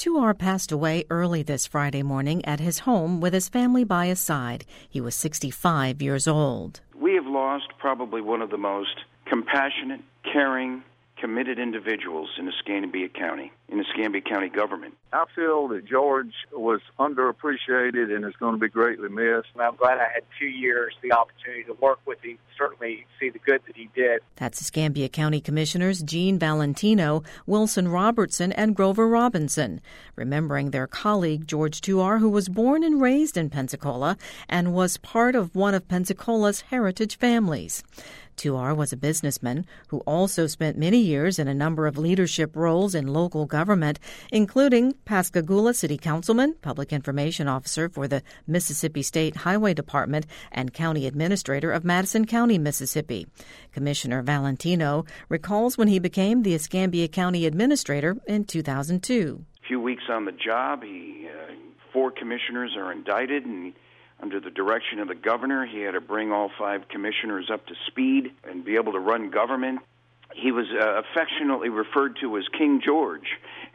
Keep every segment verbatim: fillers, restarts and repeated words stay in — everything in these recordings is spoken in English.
Tuar passed away early this Friday morning at his home with his family by his side. He was sixty-five years old. We have lost probably one of the most compassionate, caring, committed individuals in Escambia County, in Escambia County government. I feel that George was underappreciated and is going to be greatly missed. I'm glad I had two years, the opportunity to work with him, certainly see the good that he did. That's Escambia County Commissioners Gene Valentino, Wilson Robertson, and Grover Robinson, remembering their colleague George Tuar, who was born and raised in Pensacola and was part of one of Pensacola's heritage families. Tuar was a businessman who also spent many years in a number of leadership roles in local government, including Pascagoula City Councilman, Public Information Officer for the Mississippi State Highway Department, and County Administrator of Madison County, Mississippi. Commissioner Valentino recalls when he became the Escambia County Administrator in two thousand two. A few weeks on the job, he, uh, four commissioners are indicted, and under the direction of the governor, he had to bring all five commissioners up to speed and be able to run government. He was uh, affectionately referred to as King George.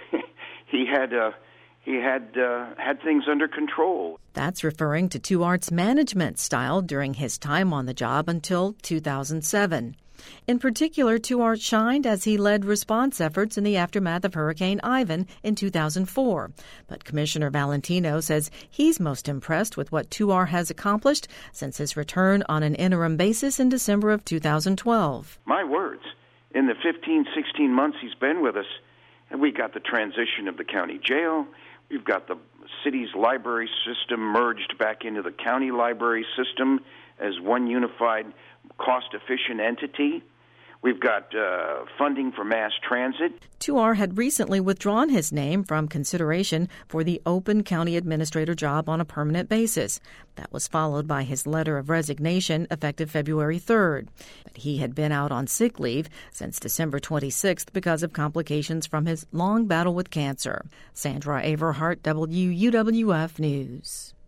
he had uh, he had uh, had things under control. That's referring to Tuar's management style during his time on the job until two thousand seven. In particular, Tuar shined as he led response efforts in the aftermath of Hurricane Ivan in two thousand four. But Commissioner Valentino says he's most impressed with what Tuar has accomplished since his return on an interim basis in December of two thousand twelve. My words, in the fifteen, sixteen months he's been with us, and we got the transition of the county jail, we've got the city's library system merged back into the county library system as one unified, cost-efficient entity. We've got uh, funding for mass transit. Tuar had recently withdrawn his name from consideration for the open county administrator job on a permanent basis. That was followed by his letter of resignation effective February third. But he had been out on sick leave since December twenty-sixth because of complications from his long battle with cancer. Sandra Averhart, W U W F News.